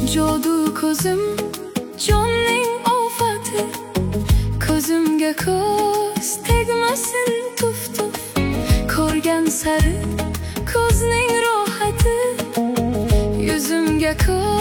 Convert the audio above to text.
jodu ko'zim jonning ofati, ko'zimga ko'z tegmasin tuf-tuf, ko'rgan sari ko'zning rohati, yuzimga ko'z